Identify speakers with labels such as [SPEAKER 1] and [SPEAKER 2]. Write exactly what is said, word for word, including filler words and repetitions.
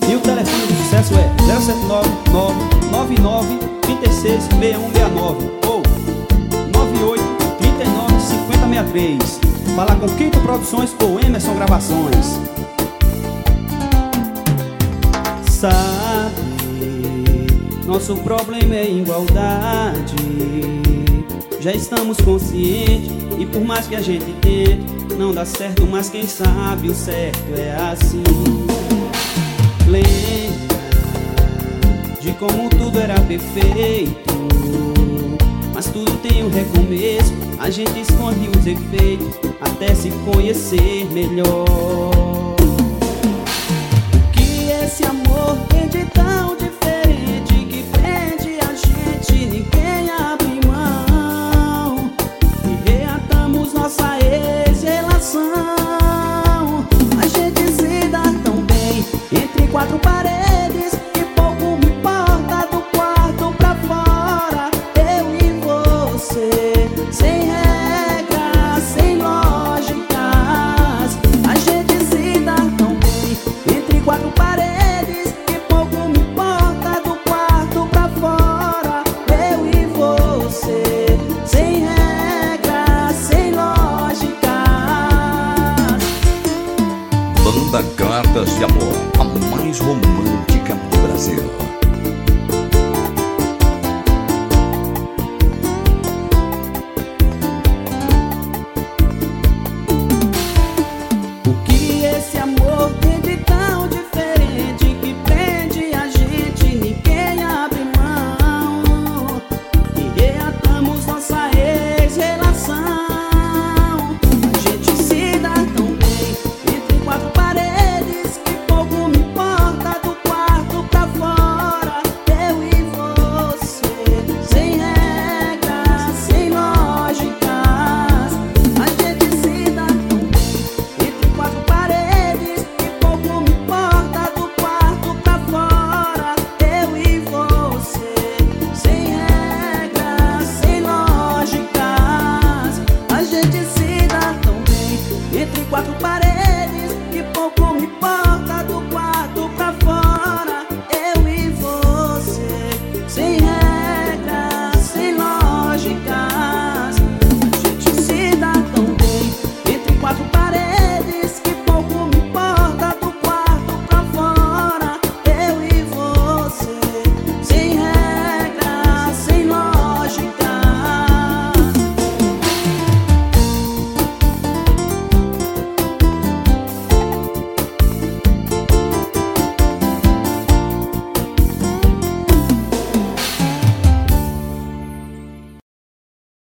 [SPEAKER 1] E o telefone do sucesso é zero sete nove nove nove nove três seis seis um seis nove ou nove oito três nove cinco zero seis três. Falar com Quinto Produções ou Emerson Gravações. Sabe, nosso problema é igualdade. Já estamos conscientes e por mais que a gente tente, não dá certo, mas quem sabe o certo é assim. Lembra de como tudo era perfeito, mas tudo tem um recomeço. A gente esconde os efeitos até se conhecer melhor. O que esse amor tem de tão diferente que prende a gente, ninguém abre mão. E reatamos nossa ex-relação. A gente se dá tão bem entre quatro paredes que pouco me importa do quarto pra fora. Eu e você, sem regras, sem lógicas. A gente se dá tão bem entre quatro paredes que pouco me importa do quarto pra fora. Eu e você, sem regras, sem lógicas.
[SPEAKER 2] Banda Cartas de Amor, a mais romântica do Brasil.